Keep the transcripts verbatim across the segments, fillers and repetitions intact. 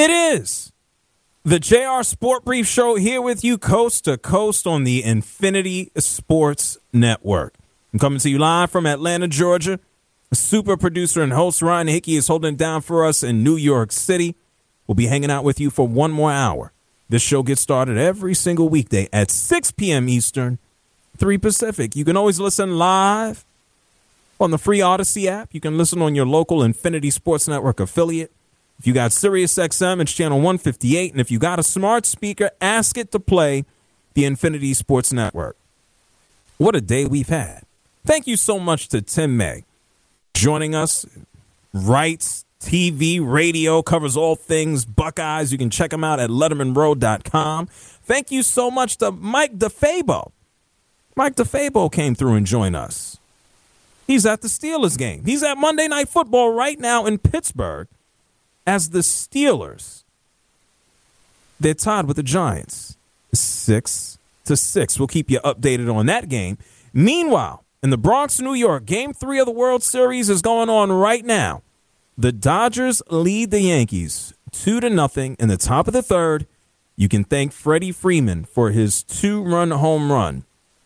It is the J R Sport Brief Show here with you coast to coast on the Infinity Sports Network. I'm coming to you live from Atlanta, Georgia. Super producer and host Ryan Hickey is holding it down for us in New York City. We'll be hanging out with you for one more hour. This show gets started every single weekday at six p.m. Eastern, three Pacific. You can always listen live on the free Odyssey app. You can listen on your local Infinity Sports Network affiliate. If you got Sirius X M, it's channel one fifty-eight. And if you got a smart speaker, ask it to play the Infinity Sports Network. What a day we've had. Thank you so much to Tim May joining us. Writes T V, radio, covers all things Buckeyes. You can check him out at letterman road dot com. Thank you so much to Mike DeFabo. Mike DeFabo came through and joined us. He's at the Steelers game. He's at Monday Night Football right now in Pittsburgh as the Steelers. They're tied with the Giants, six to six. We'll keep you updated on that game. Meanwhile, in the Bronx, New York, game three of the World Series is going on right now. The Dodgers lead the Yankees two to nothing in the top of the third. You can thank Freddie Freeman for his two-run home run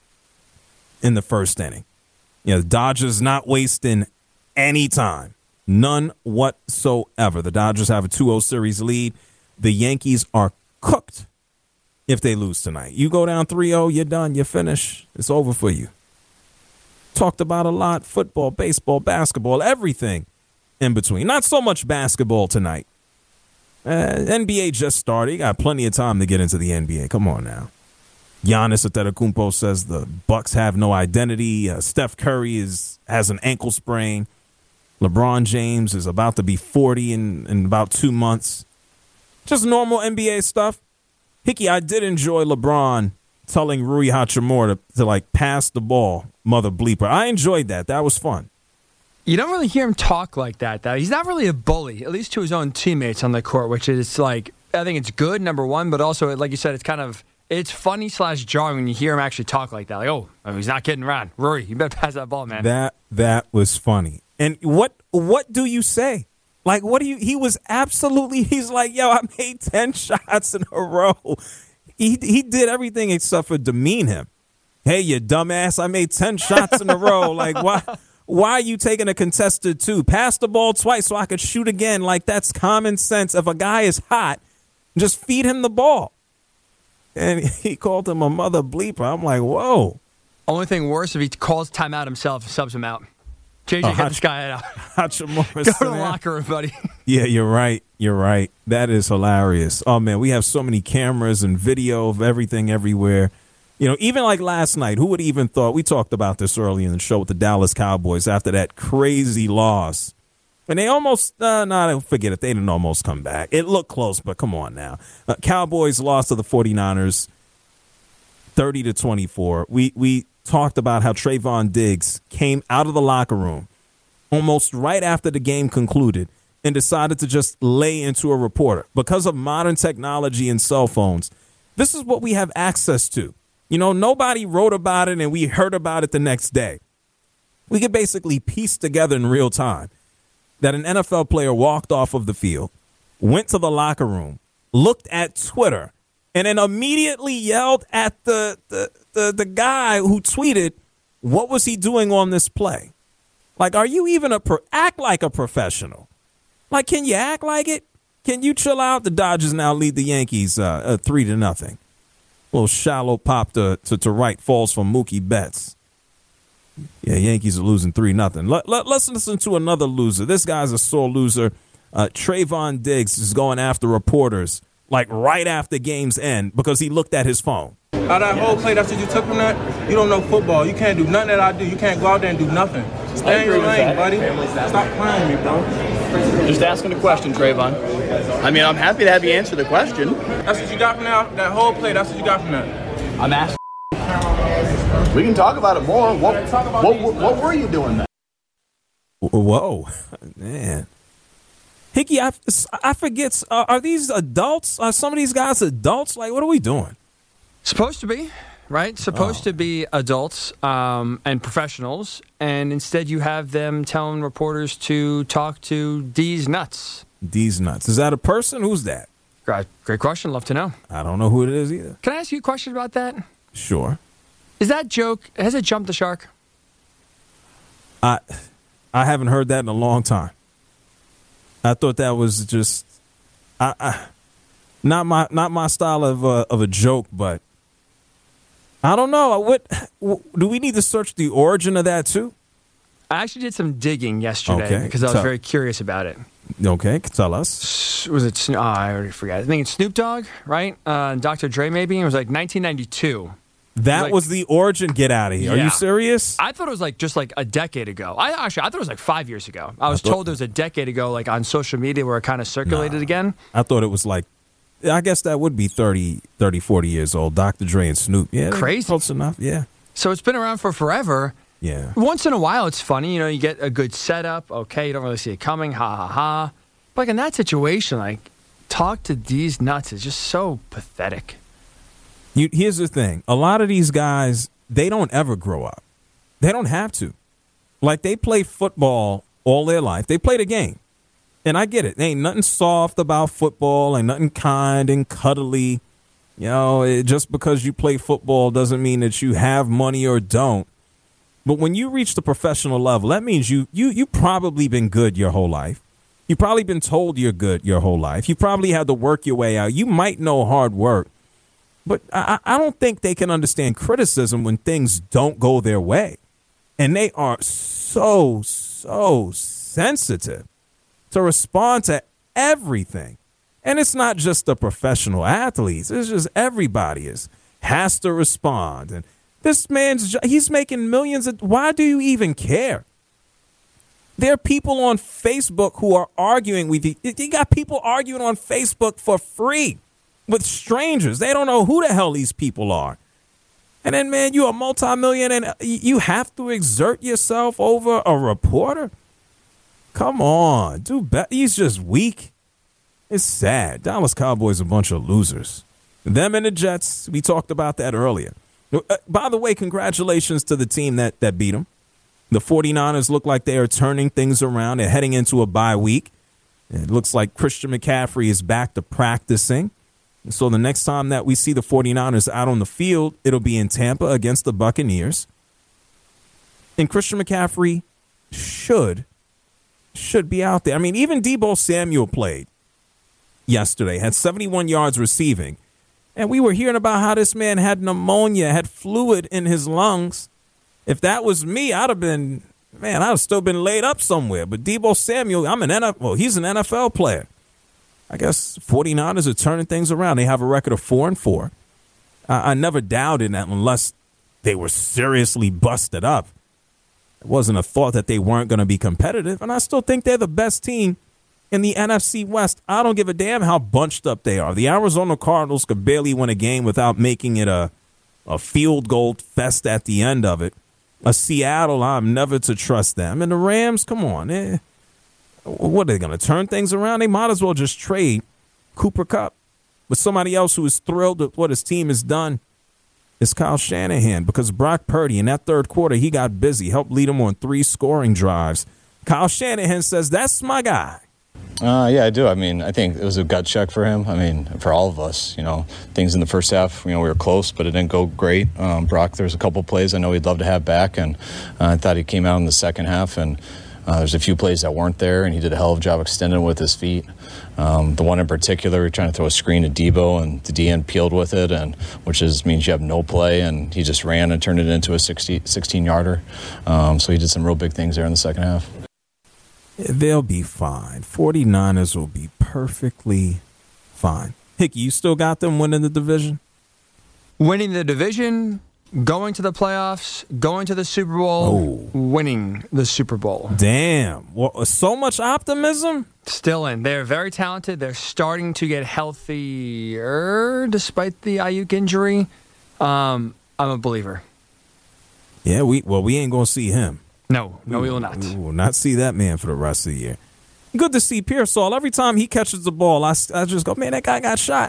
in the first inning. You know, the Dodgers not wasting any time. None whatsoever. The Dodgers have a two oh series lead. The Yankees are cooked if they lose tonight. You go down three oh, you're done, you're finished. It's over for you. Talked about a lot. Football, baseball, basketball, everything in between. Not so much basketball tonight. Uh, N B A just started. You got plenty of time to get into the N B A. Come on now. Giannis Antetokounmpo says the Bucks have no identity. Uh, Steph Curry is has an ankle sprain. LeBron James is about to be forty in, in about two months. Just normal N B A stuff. Hickey, I did enjoy LeBron telling Rui Hachimura to, to like pass the ball, mother bleeper. I enjoyed that. That was fun. You don't really hear him talk like that, though. He's not really a bully, at least to his own teammates on the court, which is like, I think it's good, number one, but also, like you said, it's kind of, it's funny slash jarring when you hear him actually talk like that. Like, oh, I mean, he's not kidding around. Rory, you better pass that ball, man. That that was funny. And what what do you say? Like, what do you, he was absolutely, he's like, yo, I made ten shots in a row. He he did everything except for demean him. Hey, you dumbass, I made ten shots in a row. Like, why why are you taking a contested two? Pass the ball twice so I could shoot again. Like, that's common sense. If a guy is hot, just feed him the ball. And he called him a mother bleeper. I'm like, whoa. Only thing worse if he calls timeout himself and subs him out. J J, oh, get Hach- this guy out. Hachimura Go to the locker room, buddy. Yeah, you're right. You're right. That is hilarious. Oh, man, we have so many cameras and video of everything everywhere. You know, even like last night, who would even thought, we talked about this early in the show with the Dallas Cowboys after that crazy loss. And they almost, uh, no, nah, forget it. They didn't almost come back. It looked close, but come on now. Uh, Cowboys lost to the forty-niners thirty to twenty-four. We, we talked about how Trayvon Diggs came out of the locker room almost right after the game concluded and decided to just lay into a reporter. Because of modern technology and cell phones, this is what we have access to. You know, nobody wrote about it and we heard about it the next day. We could basically piece together in real time that an N F L player walked off of the field, went to the locker room, looked at Twitter, and then immediately yelled at the the, the, the guy who tweeted, what was he doing on this play? Like, are you even a pro- act like a professional? Like, can you act like it? Can you chill out? The Dodgers now lead the Yankees uh, uh, three to nothing. A little shallow pop to, to, to right falls from Mookie Betts. Yeah, Yankees are losing three nothing. Let, let, let's listen to another loser. This guy's a sore loser. Uh, Trayvon Diggs is going after reporters like right after game's end because he looked at his phone. Out of that whole play, that's what you took from that? You don't know football. You can't do nothing that I do. You can't go out there and do nothing. Stay in your lane, buddy. Stop playing me, bro. Just asking a question, Trayvon. I mean, I'm happy to have you answer the question. That's what you got from that, that whole play. That's what you got from that. I'm asking. We can talk about it more. What, what, what, what were you doing then? Whoa, man. Hickey, I, I forget, uh, are these adults? Are some of these guys adults? Like, what are we doing? Supposed to be, right? Supposed oh. to be adults um, and professionals, and instead you have them telling reporters to talk to D's nuts. These nuts. Is that a person? Who's that? Great, great question. Love to know. I don't know who it is either. Can I ask you a question about that? Sure. Is that joke, has it jumped the shark? I I haven't heard that in a long time. I thought that was just I, I not my not my style of uh, of a joke, but I don't know. What, what do we need to search the origin of that too? I actually did some digging yesterday Okay, because I was tell- very curious about it. Okay, tell us. Was it? Sno- Oh, I already forgot. I think it's Snoop Dogg, right? Uh, Doctor Dre, maybe. It was like nineteen ninety-two. That Like- was the origin. Get out of here. Are Yeah. you serious? I thought it was like just like a decade ago. I actually I thought it was like five years ago. I was thought- told it was a decade ago, like on social media where it kind of circulated Nah. again. I thought it was like, I guess that would be thirty, thirty, forty years old. Doctor Dre and Snoop. Yeah. they're Crazy. Close enough. Yeah. So it's been around for forever. Yeah. Once in a while, it's funny. You know, you get a good setup. Okay, you don't really see it coming. Ha ha ha. But like in that situation, like talk to these nuts is just so pathetic. You, here's the thing. A lot of these guys, they don't ever grow up. They don't have to. Like, they play football all their life. They play the game. And I get it. There ain't nothing soft about football. Ain't nothing kind and cuddly. You know, it, just because you play football doesn't mean that you have money or don't. But when you reach the professional level, that means you you you probably been good your whole life. You've probably been told you're good your whole life. You probably had to work your way out. You might know hard work. But I, I don't think they can understand criticism when things don't go their way. And they are so, so sensitive to respond to everything. And it's not just the professional athletes. It's just everybody is has to respond. And this man's, he's making millions of, why do you even care? There are people on Facebook who are arguing with you. You got people arguing on Facebook for free with strangers. They don't know who the hell these people are. And then, man, you're a multimillionaire and you have to exert yourself over a reporter? Come on. Do better. He's just weak. It's sad. Dallas Cowboys are a bunch of losers. Them and the Jets, we talked about that earlier. Uh, by the way, congratulations to the team that, that beat them. The 49ers look like they are turning things around. They're heading into a bye week. It looks like Christian McCaffrey is back to practicing. And so the next time that we see the 49ers out on the field, it'll be in Tampa against the Buccaneers. And Christian McCaffrey should, should be out there. I mean, even Deebo Samuel played yesterday, had seventy-one yards receiving. And we were hearing about how this man had pneumonia, had fluid in his lungs. If that was me, I'd have been, man, I'd have still been laid up somewhere. But Deebo Samuel, I'm an N F L, well, he's an N F L player. I guess 49ers are turning things around. They have a record of four and four. I, I never doubted that unless they were seriously busted up. It wasn't a thought that they weren't going to be competitive. And I still think they're the best team in the N F C West. I don't give a damn how bunched up they are. The Arizona Cardinals could barely win a game without making it a, a field goal fest at the end of it. A Seattle, I'm never to trust them. And the Rams, come on. Eh, what are they going to turn things around? They might as well just trade Cooper Kupp with somebody else who is thrilled with what his team has done. It's Kyle Shanahan, because Brock Purdy in that third quarter, he got busy, helped lead him on three scoring drives. Kyle Shanahan says, that's my guy. Uh, yeah, I do. I mean, I think it was a gut check for him. I mean, for all of us, you know, things in the first half, you know, we were close, but it didn't go great. Um, Brock, there's a couple plays I know he'd love to have back, and uh, I thought he came out in the second half, and uh, there's a few plays that weren't there, and he did a hell of a job extending with his feet. Um, the one in particular, we were trying to throw a screen to Deebo, and the D N peeled with it, and which is means you have no play, and he just ran and turned it into a sixteen-yarder. Um, so he did some real big things there in the second half. They'll be fine. 49ers will be perfectly fine. Hickey, you still got them winning the division? Winning the division, going to the playoffs, going to the Super Bowl, Oh. winning the Super Bowl. Damn. Well, so much optimism? Still in. They're very talented. They're starting to get healthier despite the Ayuk injury. Um, I'm a believer. Yeah, we well, we ain't going to see him. No, no, we will not. We will not see that man for the rest of the year. Good to see Pearsall. Every time he catches the ball, I, I just go, man, that guy got shot.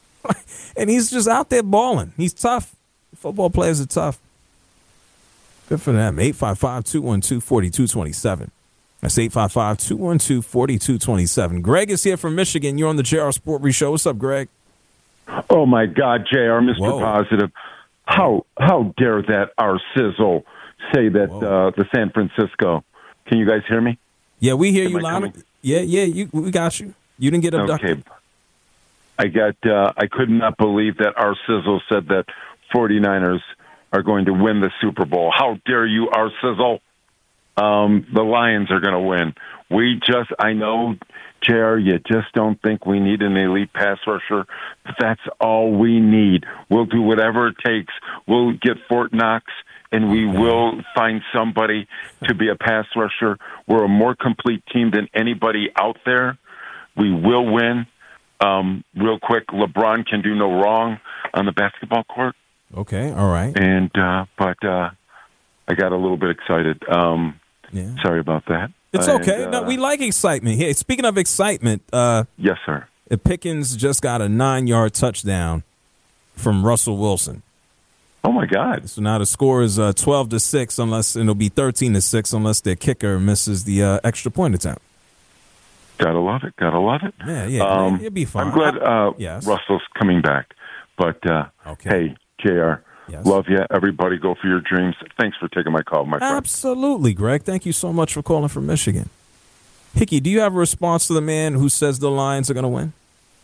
And he's just out there balling. He's tough. Football players are tough. Good for them. eight five five, two one two, four two two seven. That's eight five five, two one two, four two two seven. Greg is here from Michigan. You're on the J R Sport Brief Show. What's up, Greg? Oh, my God, J R, Mister Whoa. Positive. How how dare that our sizzle say that uh, the San Francisco. Can you guys hear me? Yeah, we hear Am you I loud. coming? Yeah, yeah, you, we got you. You didn't get abducted. Okay. I got. Uh, I could not believe that our sizzle said that 49ers are going to win the Super Bowl. How dare you, our sizzle? Um, the Lions are going to win. We just, I know, J R, you just don't think we need an elite pass rusher. But that's all we need. We'll do whatever it takes. We'll get Fort Knox, and we will find somebody to be a pass rusher. We're a more complete team than anybody out there. We will win. Um, real quick, LeBron can do no wrong on the basketball court. Okay, all right. And uh, but uh, I got a little bit excited. Um, Yeah. Sorry about that. It's And, okay. uh, No, we like excitement. Hey, speaking of excitement, uh, yes, sir. Pickens just got a nine-yard touchdown from Russell Wilson. Oh my God! So now the score is uh, twelve to six, unless and it'll be thirteen to six unless their kicker misses the uh, extra point attempt. Gotta love it. Gotta love it. Yeah, yeah, Um, it'll be fine. I'm glad uh, Yes. Russell's coming back. But uh, Okay. hey, J R, Yes. love you. Everybody, go for your dreams. Thanks for taking my call, my friend. Absolutely, Greg. Thank you so much for calling from Michigan. Hickey, do you have a response to the man who says the Lions are going to win?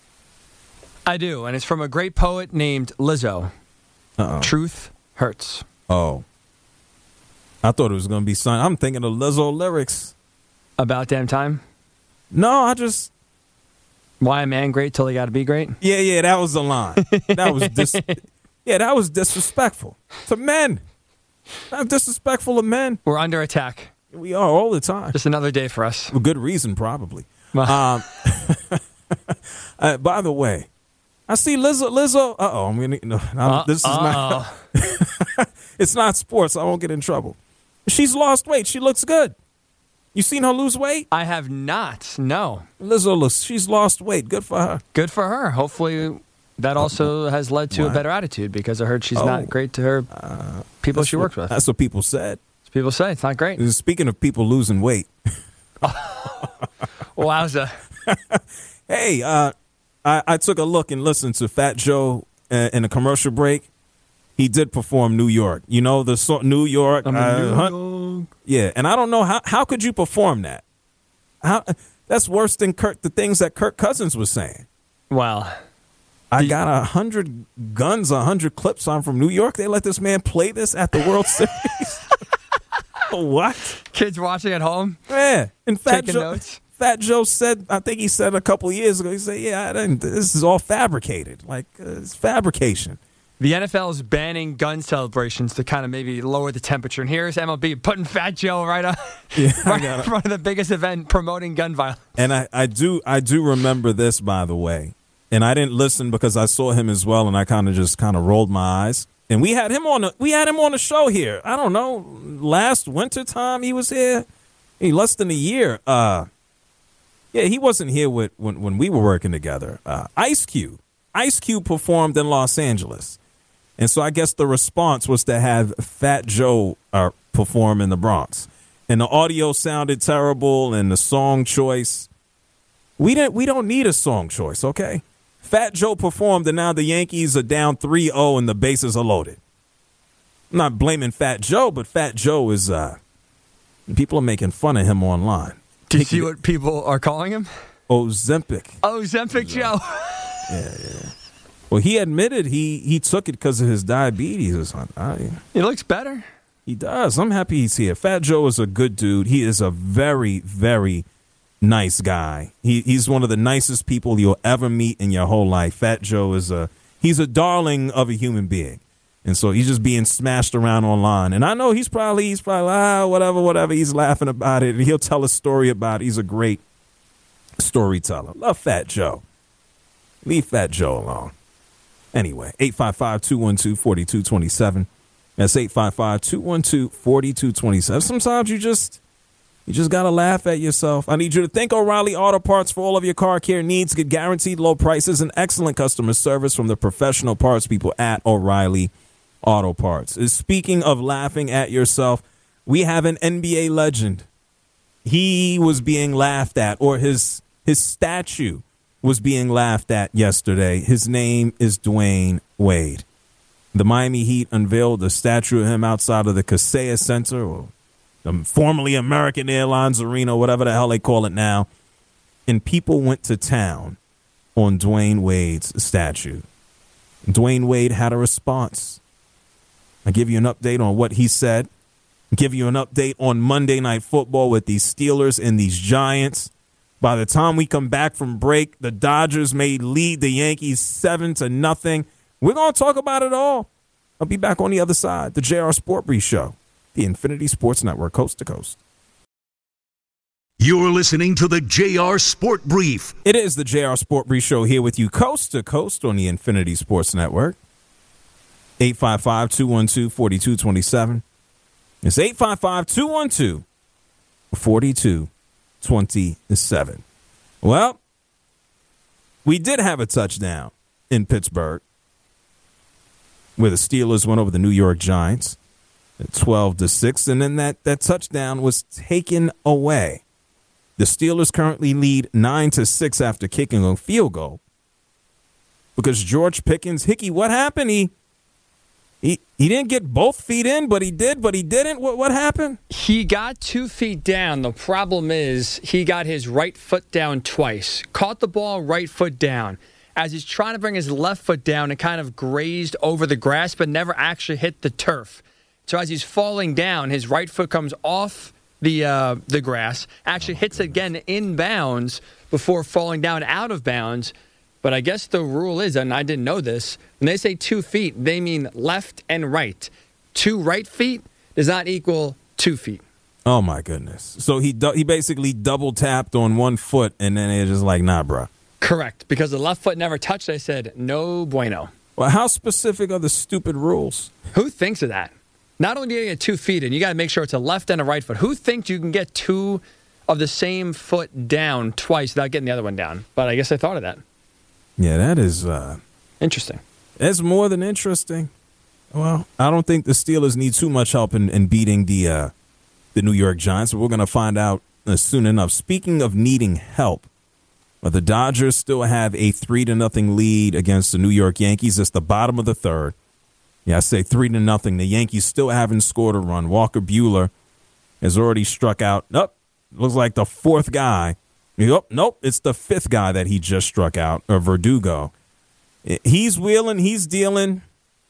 I do, and it's from a great poet named Lizzo. Uh-oh. Truth hurts. Oh. I thought it was going to be something. I'm thinking of Lizzo lyrics. About damn time. No, I just... Why a man great till he got to be great? Yeah, yeah, that was the line. That was dis- Yeah, that was disrespectful to men. Not disrespectful to men. We're under attack. We are all the time. Just another day for us. For good reason, probably. um, uh, by the way, I see Lizzo. Lizzo. Uh oh, I'm gonna. No, no, Uh, this is not. It's not sports. I won't get in trouble. She's lost weight. She looks good. You seen her lose weight? I have not. No. Lizzo looks. She's lost weight. Good for her. Good for her. Hopefully, that also has led to Wow. a better attitude because I heard she's Oh. not great to her people That's she what- works with. That's what people said. People say it's not great. Speaking of people losing weight, Wowza. hey, uh, I, I took a look and listened to Fat Joe uh, in a commercial break. He did perform New York. You know, the song New York. I'm uh, in New hun- York. Yeah, and I don't know how how could you perform that? How that's worse than Kirk the things that Kirk Cousins was saying. Well, I got a hundred guns, a hundred clips on from New York. They let this man play this at the World Series. What? kids watching at home. Yeah, and Fat Taking Joe, notes? Fat Joe said, I think he said a couple of years ago, he said, yeah, I didn't, this is all fabricated. Like, uh, it's fabrication. The N F L is banning gun celebrations to kind of maybe lower the temperature. And here's M L B putting Fat Joe right on Yeah, I right got in it. front of the biggest event promoting gun violence. And I, I do I do remember this, by the way. And I didn't listen because I saw him as well, and I kind of just kind of rolled my eyes. And we had him on the we had him on the show here. I don't know, last winter time he was here. He less than a year. Uh, yeah, he wasn't here with when when we were working together. Uh, Ice Cube, Ice Cube performed in Los Angeles, and so I guess the response was to have Fat Joe uh, perform in the Bronx. And the audio sounded terrible, and the song choice. We didn't. We don't need a song choice, okay? Fat Joe performed, and now the Yankees are down three oh and the bases are loaded. I'm not blaming Fat Joe, but Fat Joe is, uh, people are making fun of him online. Do you see what people are calling him? Ozempic. Oh, Zempic Joe. Well, he admitted he, he took it because of his diabetes or something. I, He looks better. he does. I'm happy he's here. Fat Joe is a good dude. He is a very, very nice guy. He he's one of the nicest people you'll ever meet in your whole life. Fat Joe is a he's a darling of a human being, and so he's just being smashed around online. And I know he's probably he's probably ah whatever whatever. He's laughing about it, and he'll tell a story about it. He's a great storyteller. Love Fat Joe. Leave Fat Joe alone. Anyway, eight five five, two one two, four two two seven. That's eight five five, two one two, four two two seven. Sometimes you just You just got to laugh at yourself. I need you to thank O'Reilly Auto Parts for all of your car care needs. Get guaranteed low prices and excellent customer service from the professional parts people at O'Reilly Auto Parts. Speaking of laughing at yourself, we have an N B A legend. he was being laughed at, or his his statue was being laughed at yesterday. His name is Dwayne Wade. The Miami Heat unveiled a statue of him outside of the Kaseya Center, or the formerly American Airlines Arena, whatever the hell they call it now. And people went to town on Dwayne Wade's statue. Dwayne Wade had a response. I give you an update on what he said. Give you an update on Monday Night Football with these Steelers and these Giants. By the time we come back from break, the Dodgers may lead the Yankees seven to nothing. We're going to talk about it all. I'll be back on the other side. The J R Sport Brief Show, the Infinity Sports Network, coast to coast. You're listening to the J R Sport Brief. It is the J R Sport Brief Show here with you coast to coast on the Infinity Sports Network. eight five five, two one two, four two two seven. It's eight five five, two one two, four two two seven. Well, we did have a touchdown in Pittsburgh where the Steelers went over the New York Giants at twelve to six, and then that, that touchdown was taken away. The Steelers currently lead nine to six after kicking a field goal because George Pickens, Hickey, what happened? He he he didn't get both feet in, but he did, but he didn't. What what happened? He got two feet down. The problem is he got his right foot down twice. Caught the ball, right foot down. As he's trying to bring his left foot down, it kind of grazed over the grass, but never actually hit the turf. So as he's falling down, his right foot comes off the uh, the grass, actually hits again in bounds before falling down out of bounds. But I guess the rule is, and I didn't know this, when they say two feet, they mean left and right. Two right feet does not equal two feet. Oh, my goodness. So he du- he basically double tapped on one foot, and then it's just like, nah, bro. Correct. Because the left foot never touched, they said, no bueno. Well, how specific are the stupid rules? Who thinks of that? Not only do you get two feet in, you got to make sure it's a left and a right foot. Who thinks you can get two of the same foot down twice without getting the other one down? But I guess I thought of that. Yeah, that is uh, interesting. That's more than interesting. Well, I don't think the Steelers need too much help in, in beating the uh, the New York Giants. We're going to find out uh, soon enough. Speaking of needing help, uh, the Dodgers still have a three to nothing lead against the New York Yankees. It's the bottom of the third. Yeah, I say three to nothing. The Yankees still haven't scored a run. Walker Buehler has already struck out. Nope, looks like the fourth guy. Nope, nope, it's the fifth guy that he just struck out, or Verdugo. He's wheeling, he's dealing.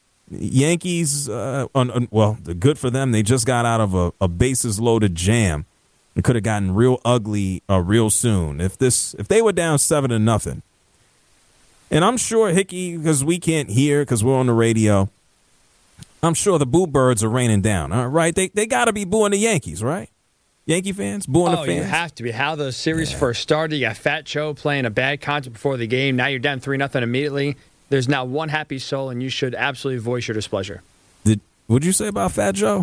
Yankees, uh, on, on, well, good for them. They just got out of a, a bases-loaded jam. It could have gotten real ugly uh, real soon if this if they were down seven to nothing. And I'm sure Hickey, because we can't hear because we're on the radio. I'm sure the boo birds are raining down, all right? They they got to be booing the Yankees, right? Yankee fans, booing oh, the fans? You have to be. How the series yeah. first started, you got Fat Joe playing a bad concert before the game. Now you're down three nothing immediately. There's not one happy soul, and you should absolutely voice your displeasure. Did What'd you say about Fat Joe?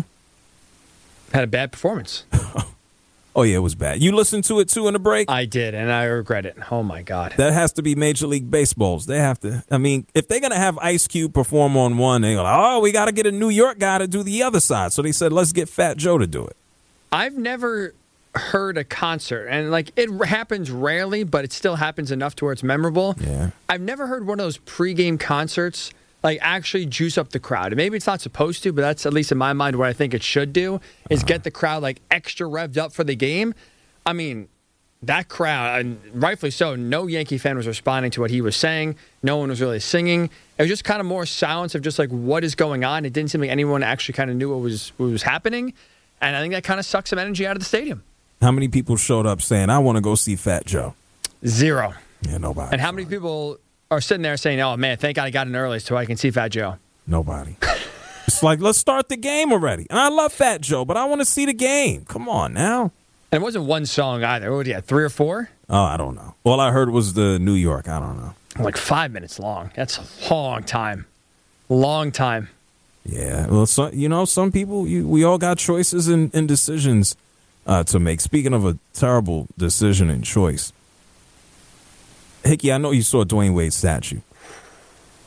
Had a bad performance. Oh, yeah, it was bad. You listened to it, too, in the break? I did, and I regret it. Oh, my God. That has to be Major League Baseball's. They have to. I mean, if they're going to have Ice Cube perform on one, they're like, oh, we got to get a New York guy to do the other side. So they said, let's get Fat Joe to do it. I've never heard a concert, and, like, it happens rarely, but it still happens enough to where it's memorable. Yeah. I've never heard one of those pregame concerts, like, actually juice up the crowd. And maybe it's not supposed to, but that's, at least in my mind, what I think it should do, is uh-huh. get the crowd, like, extra revved up for the game. I mean, that crowd, and rightfully so, no Yankee fan was responding to what he was saying. No one was really singing. It was just kind of more silence of just like, what is going on? It didn't seem like anyone actually kind of knew what was what was happening. And I think that kind of sucked some energy out of the stadium. How many people showed up saying, I want to go see Fat Joe? Zero. Yeah, nobody. And how many people are sitting there saying, oh, man, thank God I got in early so I can see Fat Joe? Nobody. It's like, let's start the game already. And I love Fat Joe, but I want to see the game. Come on now. And it wasn't one song either. What, yeah, three or four? Oh, I don't know. All I heard was the New York. I don't know. Like five minutes long. That's a long time. Long time. Yeah. Well, so, you know, some people, you, we all got choices and, and decisions uh, to make. Speaking of a terrible decision and choice. Hickey, I know you saw Dwayne Wade's statue.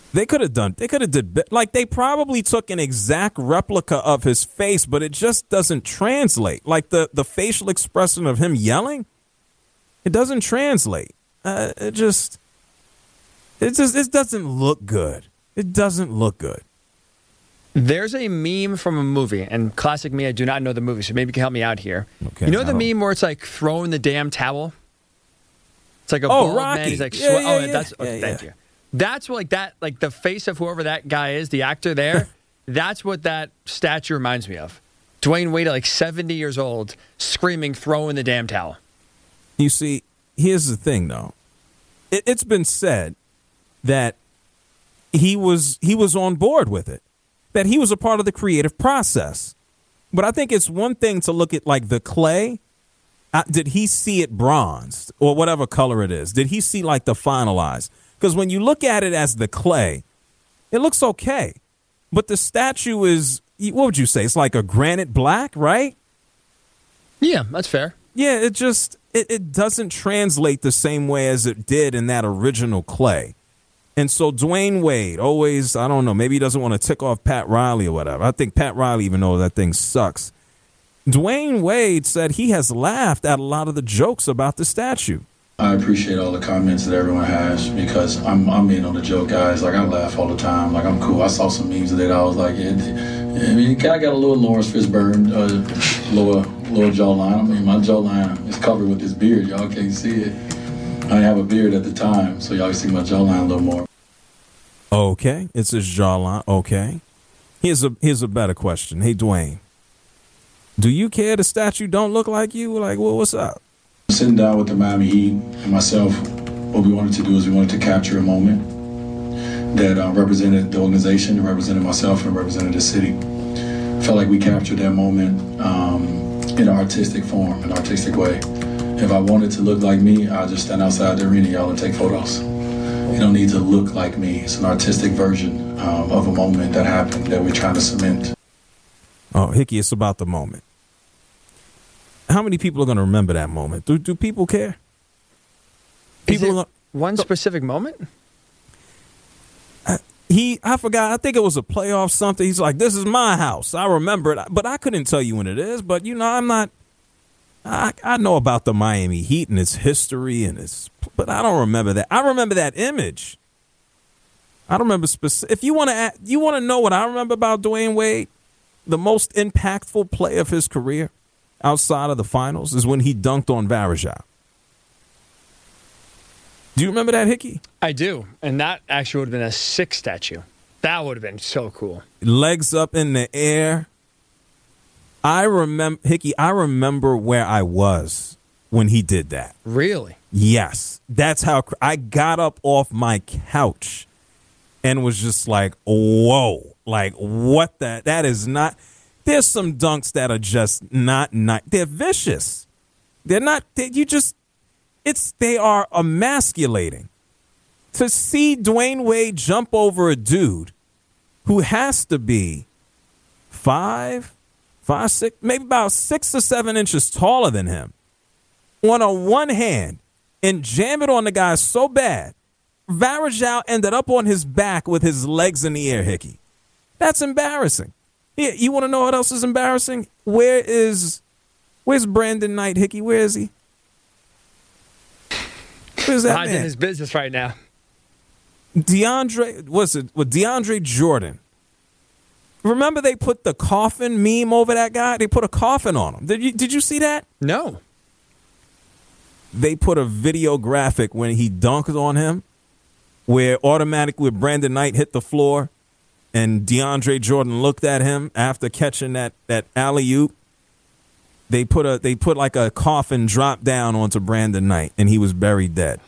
They could have done. They could have did like they probably took an exact replica of his face, but it just doesn't translate. Like the the facial expression of him yelling, it doesn't translate. Uh, it just, it just, it doesn't look good. It doesn't look good. There's a meme from a movie, and classic me, I do not know the movie, so maybe you can help me out here. Okay, you know the I don't- meme where it's like throwing the damn towel? It's like a Oh, bald Rocky. man. He's like, Yeah, swe- yeah, oh, yeah. that's Yeah, okay, thank yeah. you. That's what, like that, like the face of whoever that guy is, the actor there. That's what that statue reminds me of. Dwayne Wade, at like seventy years old, screaming, throwing the damn towel. You see, here's the thing, though. It, it's been said that he was he was on board with it, that he was a part of the creative process. But I think it's one thing to look at like the clay. Uh, did he see it bronzed or whatever color it is? Did he see like the finalized? Because when you look at it as the clay, it looks okay. But the statue is, what would you say? It's like a granite black, right? Yeah, that's fair. Yeah, it just, it, it doesn't translate the same way as it did in that original clay. And so Dwayne Wade always, I don't know, maybe he doesn't want to tick off Pat Riley or whatever. I think Pat Riley even knows that thing sucks. Dwayne Wade said he has laughed at a lot of the jokes about the statue. I appreciate all the comments that everyone has because I'm I'm in on the joke, guys. Like, I laugh all the time. Like, I'm cool. I saw some memes today that I was like, yeah, I mean, I got a little Lawrence Fishburne, uh, lower lower jawline. I mean, my jawline is covered with this beard. Y'all can't see it. I didn't have a beard at the time, so y'all can see my jawline a little more. Okay, it's his jawline. Okay. Here's a here's a better question. Hey, Dwayne, do you care the statue don't look like you? Like, well, what's up? Sitting down with the Miami Heat and myself, what we wanted to do is we wanted to capture a moment that uh, represented the organization, represented myself, and represented the city. I felt like we captured that moment um, in an artistic form, an artistic way. If I wanted to look like me, I'd just stand outside the arena, y'all, and take photos. You don't need to look like me. It's an artistic version um, of a moment that happened that we're trying to cement. Oh, Hickey, it's about the moment. How many people are going to remember that moment? Do do people care? Is People it are, one specific moment? he, I forgot. I think it was a playoff something. He's like, "This is my house. I remember it," but I couldn't tell you when it is. But you know, I'm not. I I know about the Miami Heat and its history and its, but I don't remember that. I remember that image. I don't remember specific. If you want to, you want to know what I remember about Dwayne Wade, the most impactful play of his career outside of the finals is when he dunked on Varejao. Do you remember that, Hickey? I do. And that actually would have been a sick statue. That would have been so cool. Legs up in the air. I remember, Hickey, I remember where I was when he did that. Really? Yes. That's how cr- I got up off my couch and was just like, whoa, like what the, that is not, there's some dunks that are just not, not, they're vicious. They're not, they, you just, it's, they are emasculating. To see Dwayne Wade jump over a dude who has to be five, five, six, maybe about six or seven inches taller than him on a one hand and jam it on the guy so bad, Varejao ended up on his back with his legs in the air, Hickey. That's embarrassing. Yeah, you want to know what else is embarrassing? Where is, where's Brandon Knight, Hickey? Where is he? Where's that Minding man? his business right now. DeAndre, what's it? With DeAndre Jordan. Remember they put the coffin meme over that guy? They put a coffin on him. Did you did you see that? No. They put a video graphic when he dunked on him where automatically Brandon Knight hit the floor and DeAndre Jordan looked at him after catching that, that alley-oop. They put a they put like a coffin drop down onto Brandon Knight and he was buried dead.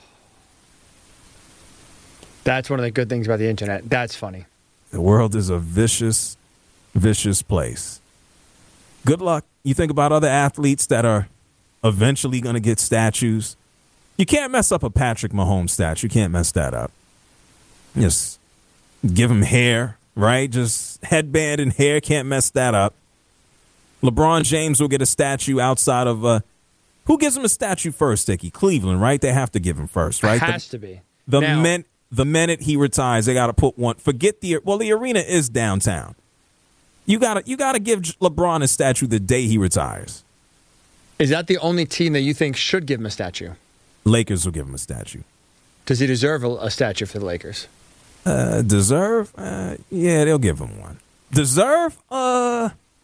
That's one of the good things about the internet. That's funny. The world is a vicious, vicious place. Good luck. You think about other athletes that are eventually going to get statues. You can't mess up a Patrick Mahomes statue. You can't mess that up. Just give him hair, right? Just headband and hair. Can't mess that up. LeBron James will get a statue outside of uh, who gives him a statue first, Dickie? Cleveland, right? They have to give him first, right? Has the, to be. The Now, men. the minute he retires, they got to put one. Forget the well, the arena is downtown. You gotta you gotta give LeBron a statue the day he retires. Is that the only team that you think should give him a statue? Lakers will give him a statue. Does he deserve a, a statue for the Lakers? Uh, deserve? Uh, yeah, they'll give him one. Deserve? Uh,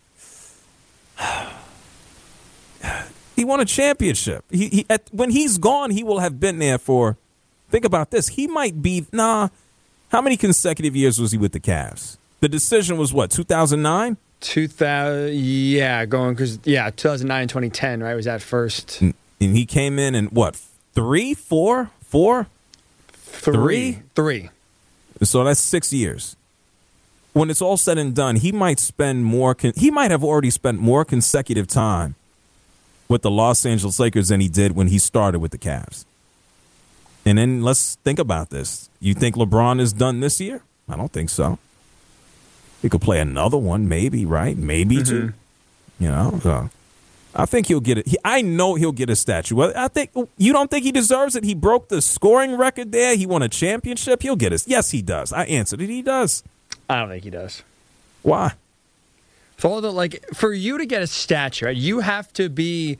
he won a championship. He, he at, when he's gone, he will have been there for. Think about this. He might be nah. How many consecutive years was he with the Cavs? The decision was what, two thousand nine? two thousand, yeah, going because yeah, two thousand nine, twenty ten, right? Was that first? And, and he came in and what, three, four, four, three, three. So that's six years. When it's all said and done, he might spend more. Con- he might have already spent more consecutive time with the Los Angeles Lakers than he did when he started with the Cavs. And then let's think about this. You think LeBron is done this year? I don't think so. He could play another one, maybe, right? Maybe mm-hmm. two. You know, so I think he'll get it. He, I know he'll get a statue. Well, I think you don't think he deserves it. He broke the scoring record there. He won a championship. He'll get it. Yes, he does. I answered it. He does. I don't think he does. Why? For all the like, for you to get a statue, right, you have to be,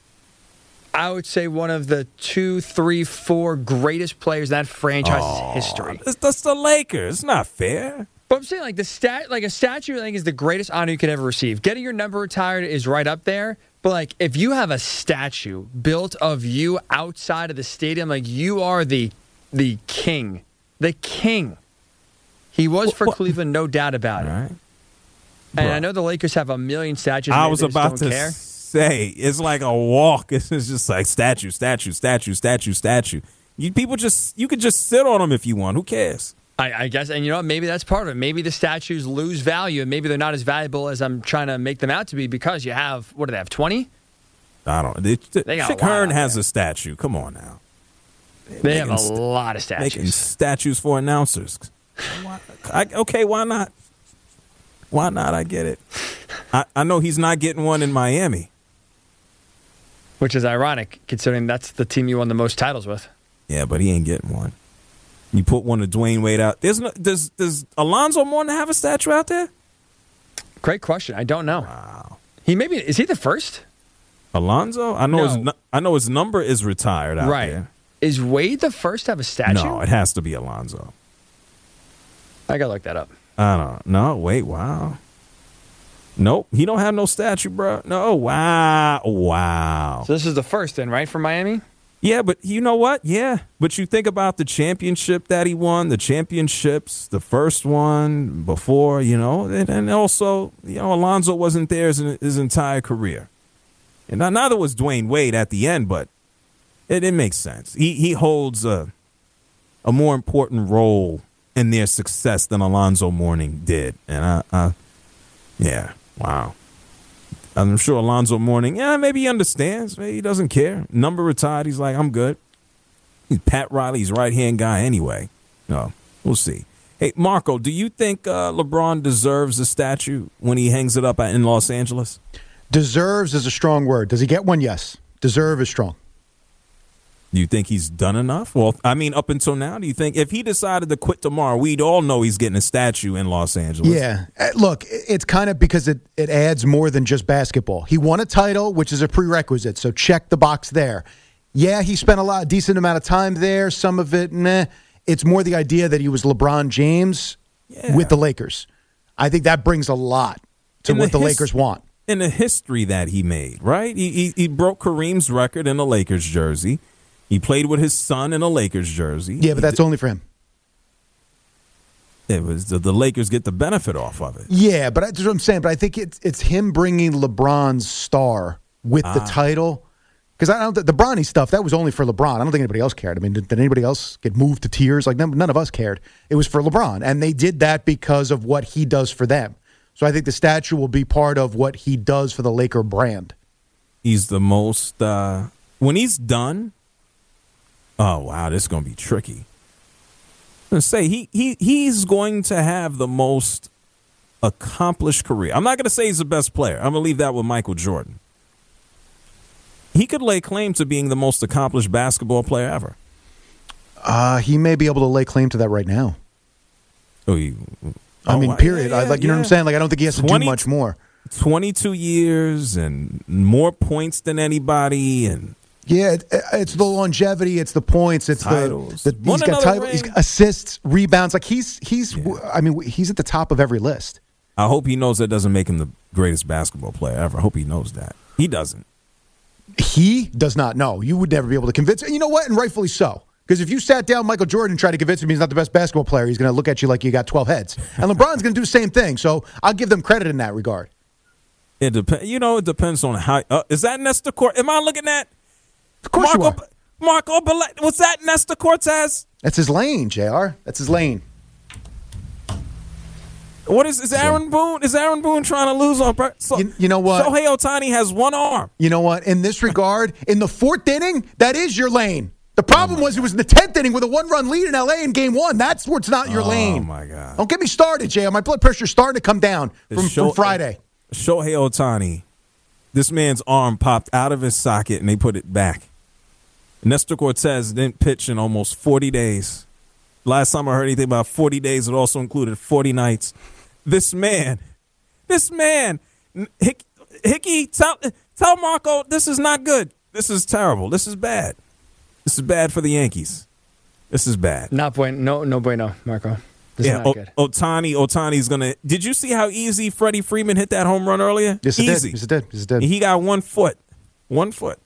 I would say, one of the two, three, four greatest players in that franchise's oh, history. That's, that's the Lakers. It's not fair. But I'm saying, like the stat, like a statue, I think is the greatest honor you could ever receive. Getting your number retired is right up there. But like, if you have a statue built of you outside of the stadium, like you are the the king, the king. He was for what? Cleveland, no doubt about it. Right. And Bro. I know the Lakers have a million statues. I was about to care. say, it's like a walk. It's just like statue, statue, statue, statue, statue. You people just you could just sit on them if you want. Who cares? I, I guess, and you know what? Maybe that's part of it. Maybe the statues lose value, and maybe they're not as valuable as I'm trying to make them out to be because you have, what do they have, twenty? I don't know. They, they Chick Hearn has there. a statue. Come on now. They're they have a st- lot of statues. Making statues for announcers. I, okay, why not? Why not? I get it. I, I know he's not getting one in Miami. Which is ironic, considering that's the team you won the most titles with. Yeah, but he ain't getting one. You put one of Dwayne Wade out. There's no, does does Alonzo Mourning have a statue out there? Great question. I don't know. Wow. He maybe is he the first? Alonzo? I know no. his I know his number is retired out right. there. Is Wade the first to have a statue? No, it has to be Alonzo. I gotta look that up. I don't know. Wait, wow. Nope, he don't have no statue, bro. No, wow, wow. So this is the first then, right, for Miami? Yeah, but you know what? Yeah, but you think about the championship that he won, the championships, the first one before, you know, and, and also, you know, Alonzo wasn't there his, his entire career. And neither was Dwayne Wade at the end, but it, it makes sense. He he holds a, a more important role in their success than Alonzo Mourning did. And, I, I yeah, wow. I'm sure Alonzo Mourning, yeah, maybe he understands. Maybe he doesn't care. Number retired. He's like, I'm good. He's Pat Riley's right-hand guy anyway. No, we'll see. Hey, Marco, do you think uh, LeBron deserves a statue when he hangs it up in Los Angeles? Deserves is a strong word. Does he get one? Yes. Deserve is strong. Do you think he's done enough? Well, I mean, up until now, do you think if he decided to quit tomorrow, we'd all know he's getting a statue in Los Angeles? Yeah. Look, it's kind of because it, it adds more than just basketball. He won a title, which is a prerequisite, so check the box there. Yeah, he spent a lot, a decent amount of time there. Some of it, meh. It's more the idea that he was LeBron James yeah. with the Lakers. I think that brings a lot to in what the, the his- Lakers want. In the history that he made, right? He, he, he broke Kareem's record in a Lakers jersey. He played with his son in a Lakers jersey. Yeah, but that's only for him. It was the, the Lakers get the benefit off of it. Yeah, but that's what I'm saying. But I think it's it's him bringing LeBron's star with ah. the title. Because I don't the Bronny stuff, that was only for LeBron. I don't think anybody else cared. I mean, did, did anybody else get moved to tears? Like none, none of us cared. It was for LeBron, and they did that because of what he does for them. So I think the statue will be part of what he does for the Laker brand. He's the most uh, when he's done. Oh, wow, this is going to be tricky. I'm going to say he, he he's going to have the most accomplished career. I'm not going to say he's the best player. I'm going to leave that with Michael Jordan. He could lay claim to being the most accomplished basketball player ever. Uh, he may be able to lay claim to that right now. Oh, you, I oh, mean, period. yeah, I, like you yeah. know what I'm saying? Like I don't think he has to twenty do much more. twenty-two years and more points than anybody, and Yeah, it, it's the longevity, it's the points, it's titles. the, the Won he's got another title, he's ring. got assists, rebounds. Like he's he's Yeah. I mean he's at the top of every list. I hope he knows that doesn't make him the greatest basketball player ever. I hope he knows that. He doesn't. He does not know. You would never be able to convince him. You know what? And rightfully so. Because if you sat down Michael Jordan and tried to convince him he's not the best basketball player, he's going to look at you like you got twelve heads. And LeBron's going to do the same thing. So I'll give them credit in that regard. It depends. You know, it depends on how. Uh, is that Nestor Cortez? Am I looking at? Of course Marco, you are. Marco Bellet. Was that Nestor Cortez? That's his lane, J R. That's his lane. What is is Aaron Boone? Is Aaron Boone trying to lose on purpose? So, You, you know what? Shohei Ohtani has one arm. You know what? In this regard, in the fourth inning, that is your lane. The problem was it was in the tenth inning with a one-run lead in L A in game one. That's where it's not your Oh, lane. my God. Don't get me started, J R. My blood pressure's starting to come down from, Sho- from Friday. Shohei Ohtani, this man's arm popped out of his socket and they put it back. Nestor Cortez didn't pitch in almost forty days. Last time I heard anything about forty days, it also included forty nights. This man, this man, Hick, Hickey, tell, tell Marco this is not good. This is terrible. This is bad. This is bad for the Yankees. This is bad. Not bueno. No, no bueno, Marco. This Yeah, is not o- good. Ohtani, Ohtani's gonna. Did you see how easy Freddie Freeman hit that home run earlier? Yes, it easy. did. Yes, it did. Yes, it did. He got one foot, one foot,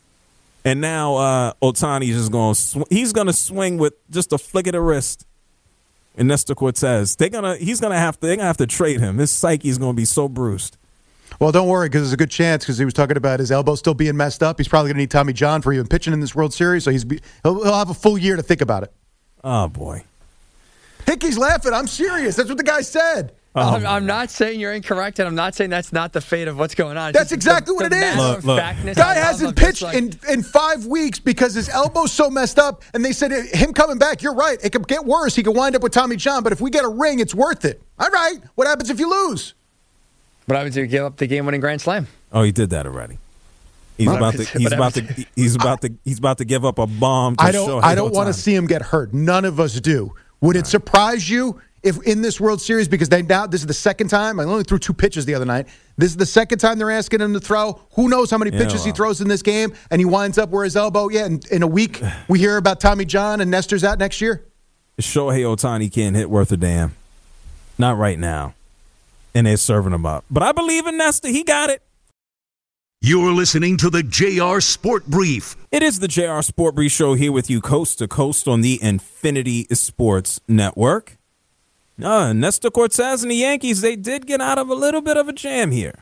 and now uh, Ohtani's just going. Sw- he's going to swing with just a flick of the wrist. And Nestor Cortez, they're gonna. He's gonna have to. They're gonna have to trade him. His psyche's going to be so bruised. Well, don't worry, because there's a good chance, because he was talking about his elbow still being messed up. He's probably going to need Tommy John for even pitching in this World Series, so he's be, he'll, he'll have a full year to think about it. Oh boy, Hickey's laughing. I'm serious. That's what the guy said. I'm, I'm not saying you're incorrect, and I'm not saying that's not the fate of what's going on. It's That's just exactly the, what the it is. matter Look, of look. factness Guy I love hasn't of just pitched like- in, in five weeks because his elbow's so messed up, and they said him coming back, you're right, it could get worse. He could wind up with Tommy John, but if we get a ring, it's worth it. All right, what happens if you lose? What happens if you give up the game-winning grand slam? oh, he did that already. He's What about to. happens- He's what about to. happens- He's about to. He's about to give up a bomb. To I don't. Shohei I don't want to Ohtani. see him get hurt. None of us do. Would it surprise you if in this World Series, because they now this is the second time, I only threw two pitches the other night. This is the second time they're asking him to throw. Who knows how many Yeah, pitches he well. throws in this game, and he winds up where his elbow. Yeah, in, in a week we hear about Tommy John and Nestor's out next year. Shohei Ohtani can't hit worth a damn. Not right now. And they're serving him up. But I believe in Nestor. He got it. You're listening to the J R Sport Brief. It is the J R Sport Brief Show here with you coast to coast on the Infinity Sports Network. Uh, Nestor Cortez and the Yankees, they did get out of a little bit of a jam here.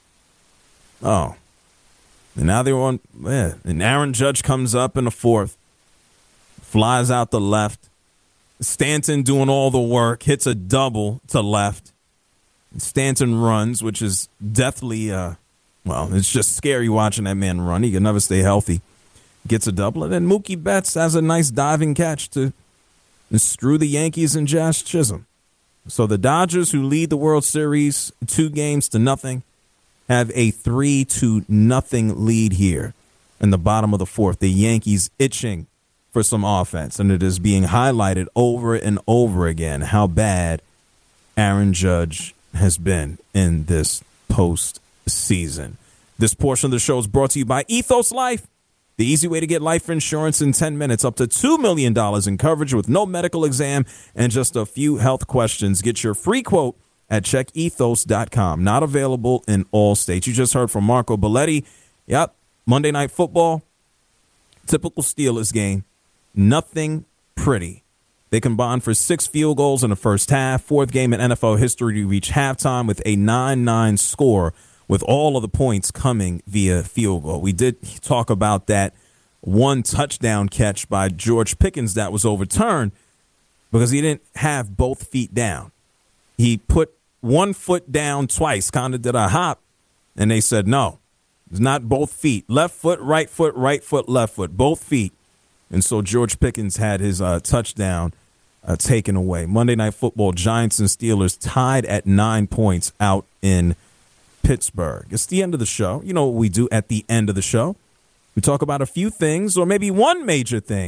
Oh. And now they're on. Yeah. And Aaron Judge comes up in the fourth. Flies out the left. Stanton doing all the work. Hits a double to left. Stanton runs, which is deathly, uh, well, it's just scary watching that man run. He can never stay healthy. Gets a double. And then Mookie Betts has a nice diving catch to screw the Yankees and Josh Chisholm. So the Dodgers, who lead the World Series two games to nothing, have a three to nothing lead here in the bottom of the fourth. The Yankees itching for some offense, and it is being highlighted over and over again how bad Aaron Judge has been in this postseason. This portion of the show is brought to you by Ethos Life. The easy way to get life insurance in ten minutes, up to two million dollars in coverage with no medical exam and just a few health questions. Get your free quote at check ethos dot com. Not available in all states. You just heard from Marco Belletti. Yep, Monday Night Football, typical Steelers game. Nothing pretty. They combined for six field goals in the first half. Fourth game in N F L history to reach halftime with a nine nine score, with all of the points coming via field goal. We did talk about that one touchdown catch by George Pickens that was overturned because he didn't have both feet down. He put one foot down twice, kind of did a hop, and they said, no, it's not both feet. Left foot, right foot, right foot, left foot, both feet. And so George Pickens had his uh, touchdown uh, taken away. Monday Night Football, Giants and Steelers tied at nine points out in Pittsburgh. It's the end of the show. You know what we do at the end of the show? We talk about a few things, or maybe one major thing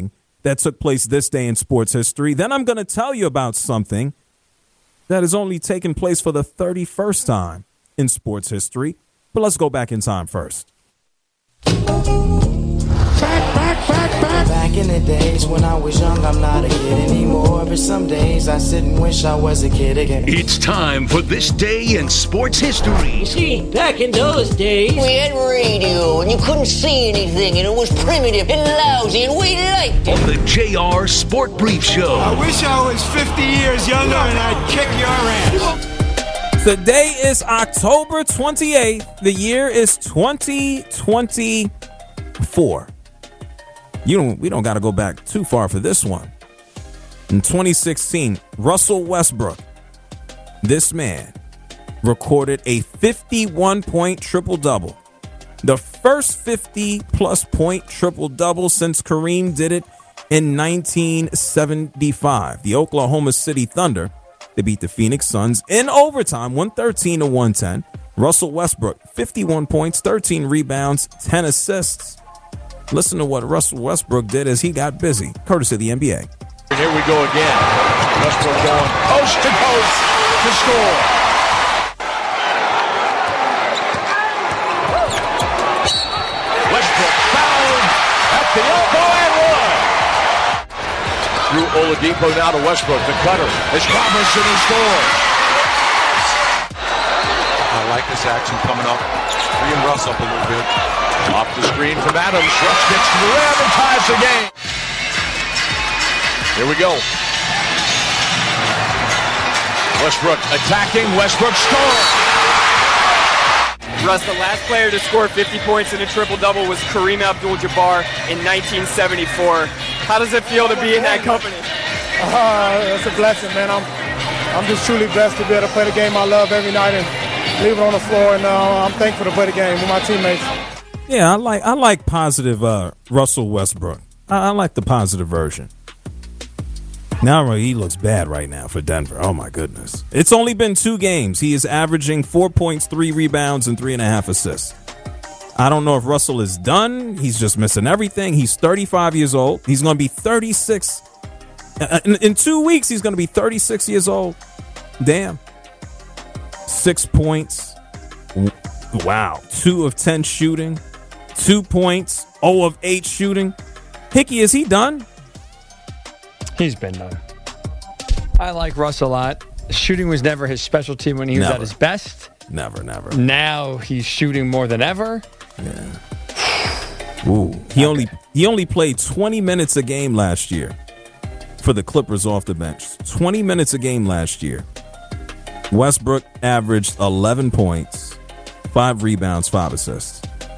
that took place this day in sports history. Then I'm going to tell you about something that has only taken place for the thirty-first time in sports history. But let's go back in time first. Back, back, back, back. Back in the days when I was young, I'm not a kid anymore. But some days I sit and wish I was a kid again. It's time for This Day in Sports History. You see, back in those days, we had radio and you couldn't see anything and it was primitive and lousy and we liked it. On the J R Sport Brief Show. I wish I was fifty years younger and I'd kick your ass. Today is October twenty-eighth. The year is twenty twenty-four. You don't, we don't got to go back too far for this one. In twenty sixteen, Russell Westbrook, this man, recorded a fifty-one point triple-double. The first fifty-plus point triple-double since Kareem did it in nineteen seventy-five. The Oklahoma City Thunder, they beat the Phoenix Suns in overtime, one thirteen to one ten. Russell Westbrook, fifty-one points, thirteen rebounds, ten assists. Listen to what Russell Westbrook did as he got busy, courtesy of the N B A. Here we go again. Westbrook going coast to coast to score. Westbrook fouled at the elbow and one. Through Oladipo now to Westbrook. The cutter is Robertson who scores. I like this action coming up. Bringing Russ up a little bit. Off the screen from Adams. Russ gets to the rim and ties the game. Here we go. Westbrook attacking. Westbrook scores. Russ, the last player to score fifty points in a triple-double was Kareem Abdul-Jabbar in nineteen seventy-four. How does it feel to be in that company? Uh, it's a blessing, man. I'm, I'm just truly blessed to be able to play the game I love every night and leave it on the floor. And uh, I'm thankful to play the game with my teammates. Yeah, I like I like positive uh, Russell Westbrook. I, I like the positive version. Now he looks bad right now for Denver. Oh, my goodness. It's only been two games. He is averaging four points, three rebounds, and three and a half assists. I don't know if Russell is done. He's just missing everything. He's thirty-five years old. He's going to be thirty-six. In, in two weeks, he's going to be thirty-six years old. Damn. Six points. Wow. Two of ten shooting. Two points. Oh of eight shooting. Hickey, is he done? He's been done. I like Russ a lot. Shooting was never his specialty when he was Never. at his best. Never, never. Now he's shooting more than ever. Yeah. Ooh. He only he only played twenty minutes a game last year for the Clippers off the bench. twenty minutes a game last year. Westbrook averaged eleven points, five rebounds, five assists.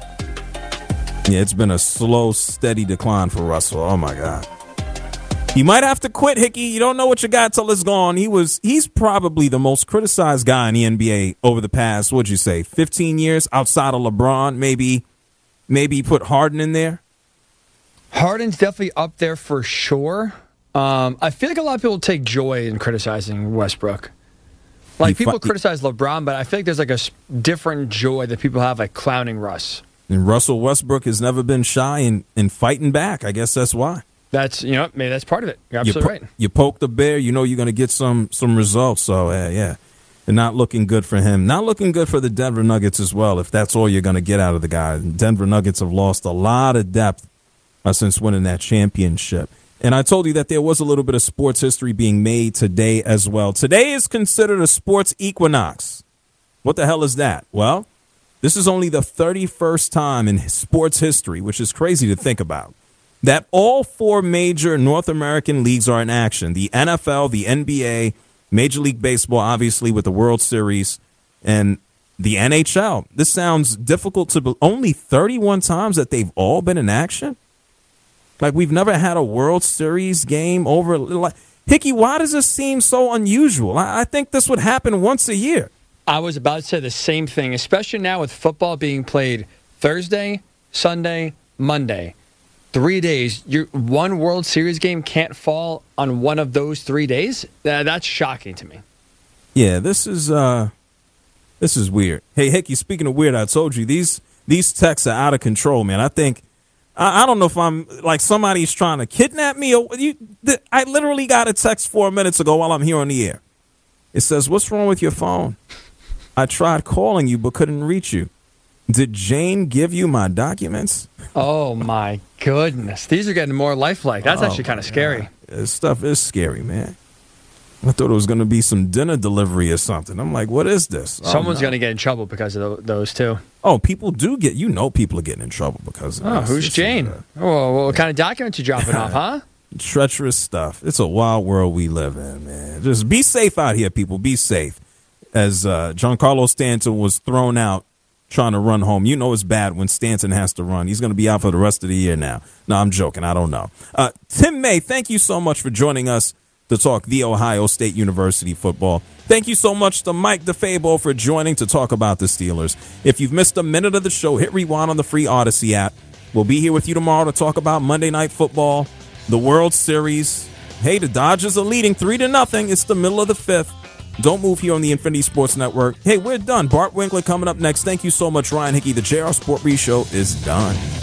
Yeah, it's been a slow, steady decline for Russell. Oh, my God. You might have to quit, Hickey. You don't know what you got till it's gone. He was he's probably the most criticized guy in the N B A over the past, what'd you say, fifteen years outside of LeBron. Maybe maybe put Harden in there. Harden's definitely up there for sure. Um, I feel like a lot of people take joy in criticizing Westbrook. Like, He people fu- criticize LeBron, but I feel like there's like a s- different joy that people have, like clowning Russ. And Russell Westbrook has never been shy in, in fighting back. I guess that's why. That's, you know, maybe that's part of it. You're You, absolutely po- right. you poke the bear, you know you're going to get some some results. So, uh, yeah, they're not looking good for him. Not looking good for the Denver Nuggets as well, if that's all you're going to get out of the guy. Denver Nuggets have lost a lot of depth uh, since winning that championship. And I told you that there was a little bit of sports history being made today as well. Today is considered a sports equinox. What the hell is that? Well, this is only the thirty-first time in sports history, which is crazy to think about, that all four major North American leagues are in action. The N F L, the N B A, Major League Baseball, obviously, with the World Series, and the N H L. This sounds difficult to believe. Only thirty-one times that they've all been in action? Like, we've never had a World Series game over. Like, Hickey, why does this seem so unusual? I, I think this would happen once a year. I was about to say the same thing, especially now with football being played Thursday, Sunday, Monday. Three days. Your one World Series game can't fall on one of those three days? Uh, that's shocking to me. Yeah, this is uh, this is weird. Hey, Hickey, speaking of weird, I told you, these these texts are out of control, man. I think I, I don't know if I'm like somebody's trying to kidnap me. Or you, th- I literally got a text four minutes ago while I'm here on the air. It says, "What's wrong with your phone? I tried calling you but couldn't reach you. Did Jane give you my documents?" Oh, my goodness. These are getting more lifelike. That's Oh, actually kind of scary. This stuff is scary, man. I thought it was going to be some dinner delivery or something. I'm like, what is this? Oh, Someone's no. going to get in trouble because of tho- those, too. Oh, people do get, you know, people are getting in trouble because of Oh, this. who's It's, Jane? uh, Oh, what kind of documents you dropping off, huh? treacherous stuff. It's a wild world we live in, man. Just be safe out here, people. Be safe. As uh, Giancarlo Stanton was thrown out trying to run home. You know it's bad when Stanton has to run. He's going to be out for the rest of the year now. No, I'm joking. I don't know. Uh, Tim May, thank you so much for joining us to talk The Ohio State University football. Thank you so much to Mike DeFabo for joining to talk about the Steelers. If you've missed a minute of the show, hit rewind on the free Odyssey app. We'll be here with you tomorrow to talk about Monday Night Football, the World Series. Hey, the Dodgers are leading three to nothing. It's the middle of the fifth. Don't move here on the Infinity Sports Network. Hey, we're done. Bart Winkler coming up next. Thank you so much, Ryan Hickey. The J R Sport Brief Show is done.